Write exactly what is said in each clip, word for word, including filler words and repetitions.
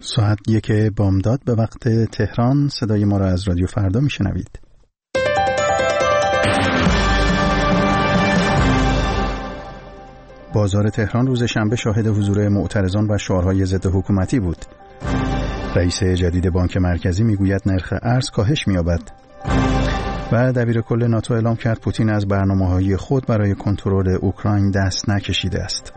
ساعت یک بامداد به وقت تهران. صدای ما را از رادیو فردا میشنوید. بازار تهران روز شنبه شاهد حضور معترضان و شعارهای ضد حکومتی بود. رئیس جدید بانک مرکزی میگوید نرخ ارز کاهش می‌یابد. و دبیر کل ناتو اعلام کرد پوتین از برنامه‌های خود برای کنترل اوکراین دست نکشیده است.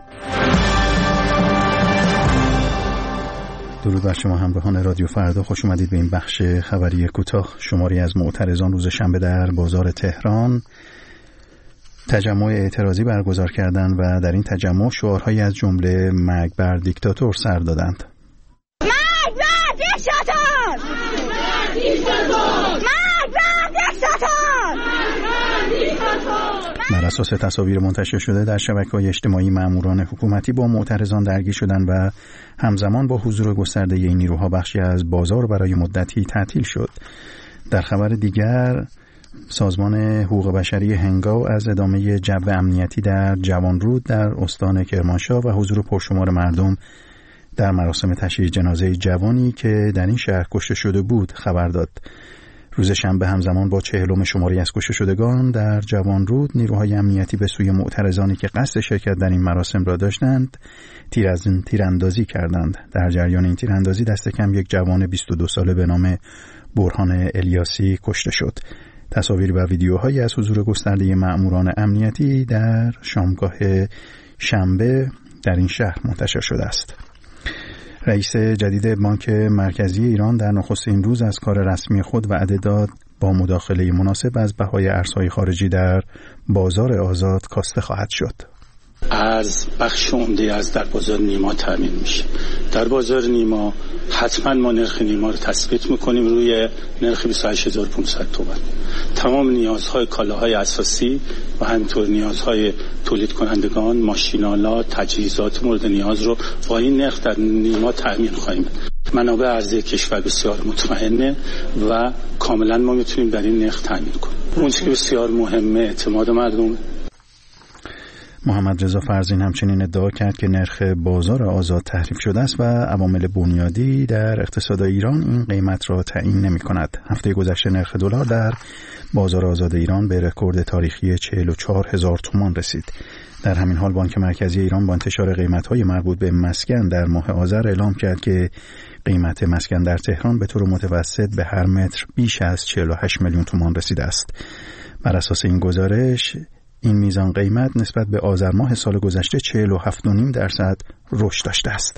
درود بر شما همراهان رادیو فردا، خوش اومدید به این بخش خبری کوتاه. شماری از معترضان روز شنبه در بازار تهران تجمع اعتراضی برگزار کردند و در این تجمع شعارهایی از جمله مرگ بر دیکتاتور سر دادند. مرگ بر دیکتاتور! مرگ بر دیکتاتور! مرگ بر دیکتاتور! بر اساس تصاویر منتشر شده در شبکه‌های اجتماعی، ماموران حکومتی با معترضان درگیر شدند و همزمان با حضور گسترده این نیروها بخشی از بازار برای مدتی تعطیل شد. در خبر دیگر، سازمان حقوق بشری هنگاو از ادامه جو امنیتی در جوانرود در استان کرمانشاه و حضور پرشمار مردم در مراسم تشییع جنازه جوانی که در این شهر کشته شده بود خبر داد. روز شنبه همزمان با چهلم شماری از کشته شدگان در جوانرود، نیروهای امنیتی به سوی معترضانی که قصد شرکت در این مراسم را داشتند تیر از تیراندازی کردند. در جریان این تیراندازی دست کم یک جوان بیست و دو ساله به نام برهان الیاسی کشته شد. تصاویر و ویدیوهایی از حضور گسترده مأموران امنیتی در شامگاه شنبه در این شهر منتشر شده است. رئیس جدید بانک مرکزی ایران در نخستین روز از کار رسمی خود وعده داد با مداخله مناسب از بهای ارزهای خارجی در بازار آزاد کاسته خواهد شد. از بخش عمده از در بازار نیما تامین میشه. در بازار نیما حتما ما نرخ نیما رو تثبیت میکنیم روی نرخ بیست و هشت هزار و پانصد تومان. تمام نیازهای کالاهای اساسی و همینطور نیازهای تولید کنندگان، ماشین‌آلات، تجهیزات مورد نیاز رو با این نرخ در نیما تامین خواهیم. منابع ارزی کشور بسیار مطمئنه و کاملا ما میتونیم در این نرخ تامین کنیم. اون چیزی که بسیار مهمه اعتماد مردم. محمد رضا فرزین همچنین ادعا کرد که نرخ بازار آزاد تحریف شده است و عوامل بنیادی در اقتصاد ایران این قیمت را تعیین نمی کند. هفته گذشته نرخ دلار در بازار آزاد ایران به رکورد تاریخی چهل و چهار هزار تومان رسید. در همین حال بانک مرکزی ایران با انتشار قیمت‌های مربوط به مسکن در ماه آذر اعلام کرد که قیمت مسکن در تهران به طور متوسط به هر متر بیش از چهل و هشت میلیون تومان رسیده است. بر اساس این گزارش، این میزان قیمت نسبت به آذر ماه سال گذشته چهل و هفت و نیم درصد رشد داشته است.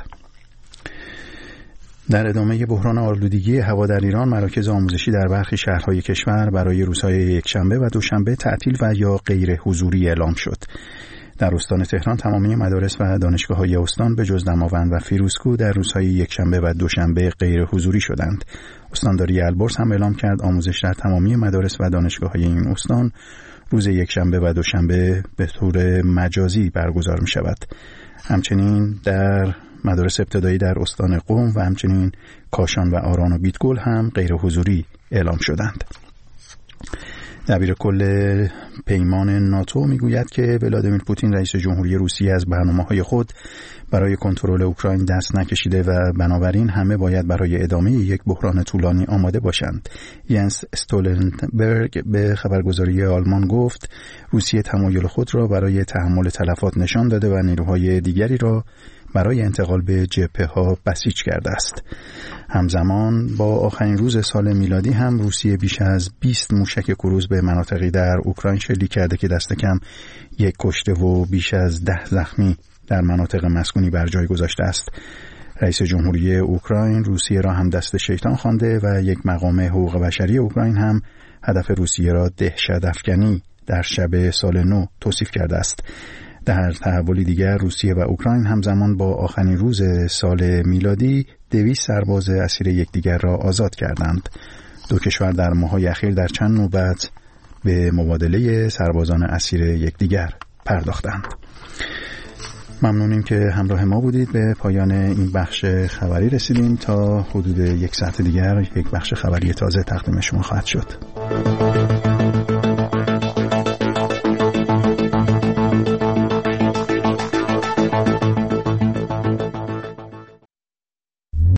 در ادامه بحران آلودگی هوا در ایران، مراکز آموزشی در برخی شهرهای کشور برای روزهای یکشنبه و دوشنبه تعطیل و یا غیر حضوری اعلام شد. در استان تهران تمامی مدارس و دانشگاه‌های استان به جز دماوند و فیروزکوه در روزهای یکشنبه و دوشنبه غیر حضوری شدند. استانداری البرز هم اعلام کرد آموزش در تمامی مدارس و دانشگاه‌های این استان روز یکشنبه و دوشنبه به طور مجازی برگزار می شود. همچنین در مدارس ابتدایی در استان قم و همچنین کاشان و آران و بیتگل هم غیر حضوری اعلام شدند. دبیر کل پیمان ناتو میگوید که ولادیمیر پوتین رئیس جمهوری روسیه از برنامه‌های خود برای کنترل اوکراین دست نکشیده و بنابراین همه باید برای ادامه یک بحران طولانی آماده باشند. ینس استولتنبرگ به خبرگزاری آلمان گفت روسیه تمایل خود را برای تحمل تلفات نشان داده و نیروهای دیگری را برای انتقال به جبهه‌ها بسیج کرده است. همزمان با آخرین روز سال میلادی هم روسیه بیش از بیست موشک کروز به مناطقی در اوکراین شلیک کرده که دست کم یک کشته و بیش از ده زخمی در مناطق مسکونی بر جای گذاشته است. رئیس جمهوری اوکراین روسیه را هم دست شیطان خوانده و یک مقام حقوق بشری اوکراین هم هدف روسیه را دهشت افکنی در شب سال نو توصیف کرده است. در تحولی دیگر، روسیه و اوکراین همزمان با آخرین روز سال میلادی دویست سرباز اسیر یکدیگر را آزاد کردند. دو کشور در ماه‌های اخیر در چند نوبت به مبادله سربازان اسیر یکدیگر پرداختند. ممنونیم که همراه ما بودید. به پایان این بخش خبری رسیدیم. تا حدود یک ساعت دیگر یک بخش خبری تازه تقدیم شما خواهد شد.